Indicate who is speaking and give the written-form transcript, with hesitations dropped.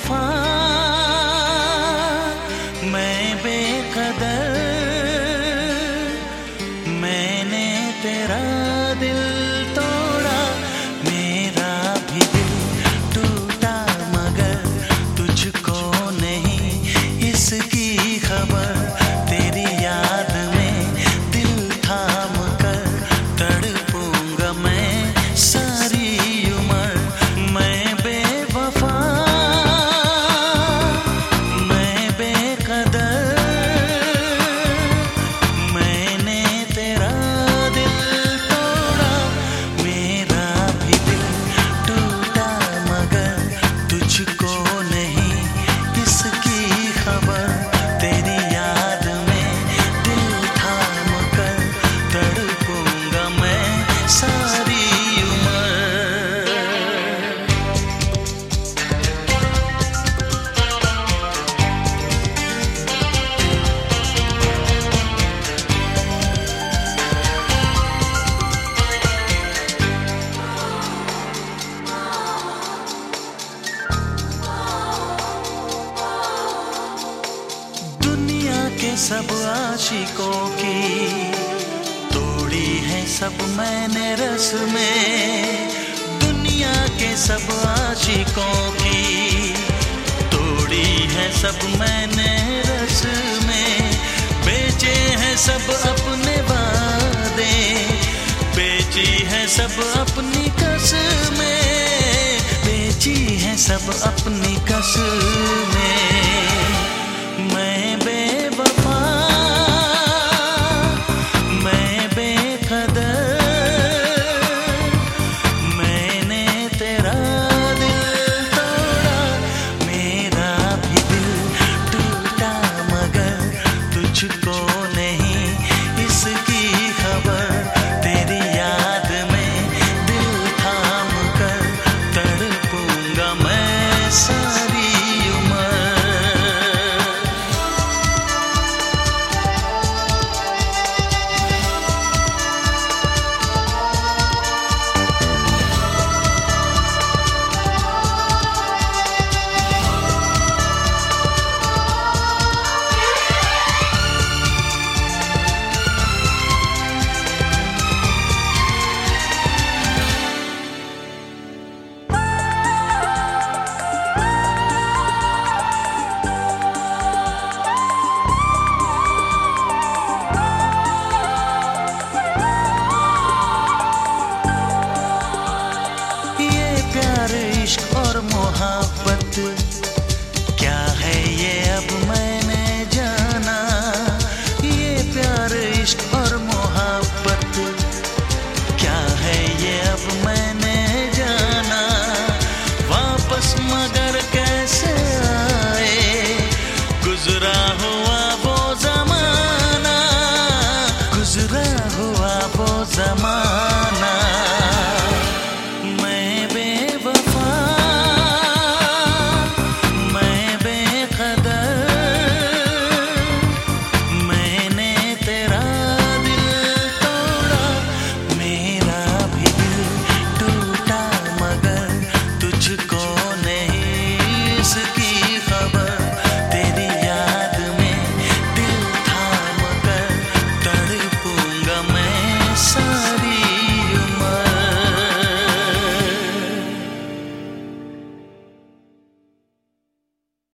Speaker 1: बेवफा, मैं बेकदर, मैंने तेरा दिल तोड़ा, मेरा भी दिल टूटा, मगर तुझको नहीं इसकी खबर। तेरी याद में दिल थाम कर तड़पूंगा मैं सारी उम्र। मैं बेवफा, मैं बेकदर, मैंने तेरा दिल तोड़ा, मेरा भी दिल टूटा, मगर तुझको नहीं इसकी खबर। तेरी याद में दिल थाम कर तड़पूंगा मैं सारी उम्र। दुनिया के सब आशिकों की तोड़ी है सब मैंने रस में। दुनिया के सब आशिकों की तोड़ी है सब मैंने रस में। बेचे हैं सब अपने वादे, बेची है सब अपनी कसमें, बेची है सब अपनी कसमें। मैं बेवफा, मैं बेकदर, मैंने तेरा दिल तोड़ा, मेरा भी दिल टूटा, मगर तुझको नहीं इसकी खबर। तेरी याद में दिल थाम कर तड़पूंगा मैं सारी उम्र। प्यार, इश्क और मोहब्बत